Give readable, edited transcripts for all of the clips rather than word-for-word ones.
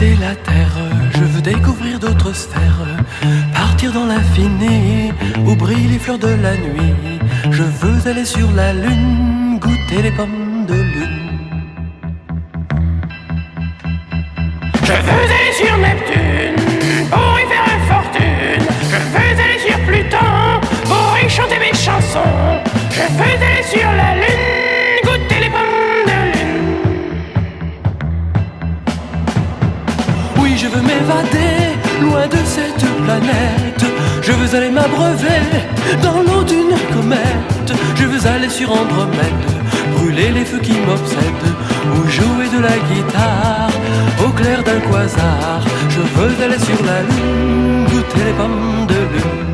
quitter la terre, je veux découvrir d'autres sphères, partir dans l'infini où brillent les fleurs de la nuit. Je veux aller sur la lune, goûter les pommes de lune. Je veux aller sur Neptune pour y faire une fortune. Je veux aller sur Pluton pour y chanter mes chansons. Je veux aller sur la lune, goûter les pommes de lune. Oui, je veux m'évader loin de cette planète. Je veux aller m'abreuver dans l'eau d'une comète. Je veux aller sur Andromède, brûler les feux qui m'obsèdent, ou jouer de la guitare au clair d'un quasar. Je veux aller sur la lune, goûter les pommes de lune.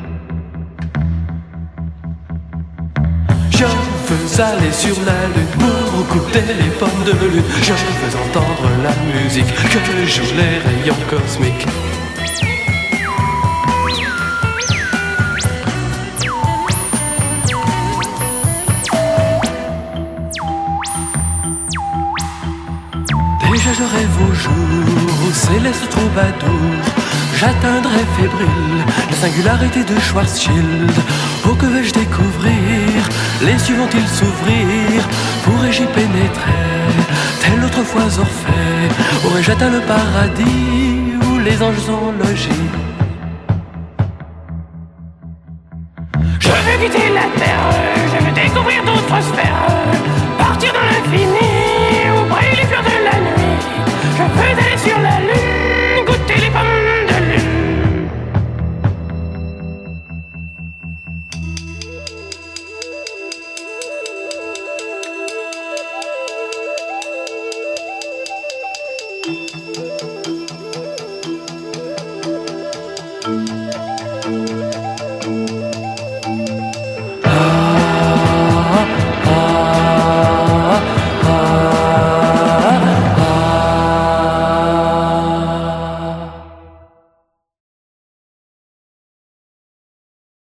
Je veux aller sur la lune pour goûter les pommes de lune. Je veux entendre la musique que jouent les rayons cosmiques. Déjà je rêve au jour où céleste troubadour j'atteindrai fébrile la singularité de Schwarzschild. Oh, que vais-je découvrir? Les cieux vont-ils s'ouvrir? Pourrais-je y pénétrer? Tel autrefois Orphée, aurais-je atteint le paradis où les anges sont logis? Je veux quitter la terre, je veux découvrir d'autres sphères, partir dans l'infini où brillent les fleurs de la nuit. Je veux aller sur la lune, goûter les pommes de lune.